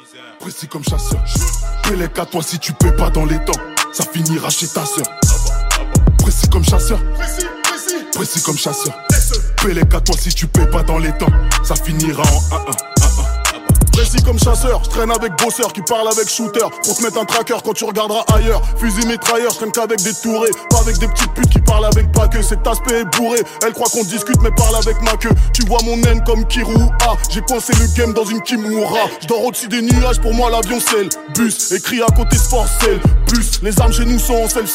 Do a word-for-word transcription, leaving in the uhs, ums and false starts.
Précis comme chasseur. Pélec à toi si tu paies pas dans les temps. Ça finira chez ta sœur. Précis comme chasseur. Précis, précis. Précis comme chasseur. Pélec à toi si tu paies pas dans les temps. Ça finira en un un. Précis comme chasseur, je traîne avec bosseur qui parle avec shooter. Pour te mettre un tracker quand tu regarderas ailleurs. Fusil mitrailleur, je traîne qu'avec des tourés. Pas avec des petites putes qui parlent avec pas que. Cet aspect est bourré, elle croit qu'on discute mais parle avec ma queue. Tu vois mon naine comme Kirou. Ah, j'ai coincé le game dans une Kimura. Je dors au-dessus des nuages, pour moi l'avion c'est le bus. Écrit à côté Sportcell. Plus, les armes chez nous sont en self.